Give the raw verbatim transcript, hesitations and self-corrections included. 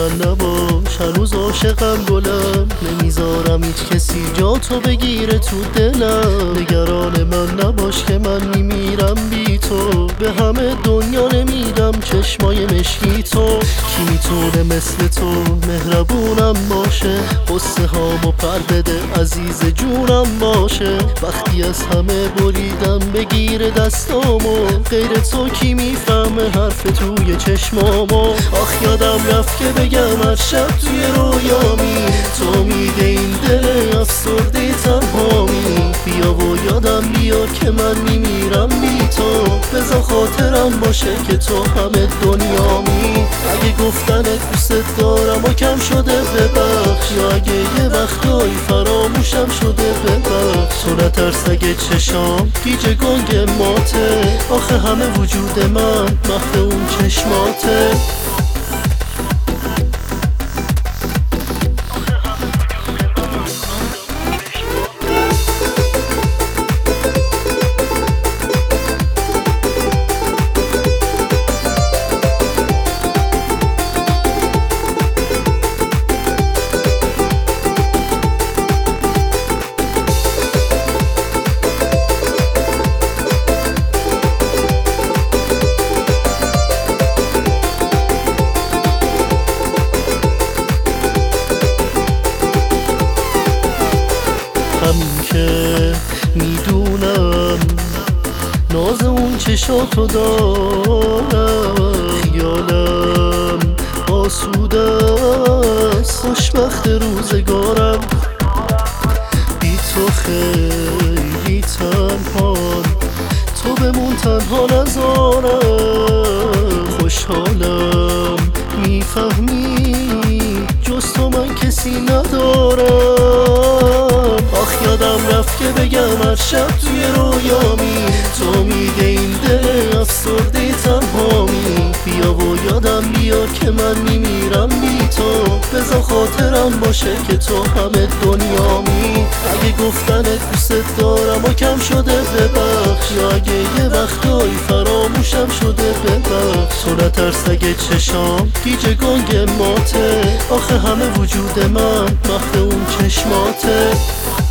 من نباش، هنوز عاشقم گلم، نمیذارم هیچ کسی جا تو بگیره تو دلم. نگران من نباش که من میمیرم بی تو، به همه دنیا نمیدم چشمای مشکی تو. کی میتونه مثل تو مهربونم باشه، قصه هامو پر بده عزیز جونم باشه. وقتی از همه بریدم بگیره دستامو، غیر تو کی میفهمه حرف توی چشمامو. آخ یادم رفت که بگم هر شب توی رویامی، تو میده این دل افسرده تنهامی. بیا و یادم بیار که من میمیرم بی تو، بذار خاطرم باشه که تو همه دنیامی. اگه گفتنت دوست دارم و کم شده ببخش، یا اگه یه وقتایی فراموشم شده ببخش. تو نترس اگه چشام گیج گنگ ماته، آخه همه وجود من محو اون چشماته. همین که میدونم ناز اون چشاتو دارم، خیالم آسوده است، خوشبخت روزگارم. بی تو خیلی تنهام، تو بمون تنها نذارم. خوشحالم میفهمی جز تو من کسی ندارم. آخ یادم رفت که بگم هر شب توی رویامی، تو میده این دل افسرده تنهامی. بیا و یادم بیار که من میمیرم بی تو، بذار خاطرم باشه که تو همه دنیامی. اگه گفتنت دوست دارم و کم شده ببخش، یا اگه یه وقتایی فراموشم شده ببخش. تو نترس اگه چشام گیج گنگ ماته، آخه همه وجود من محو اون چشماته.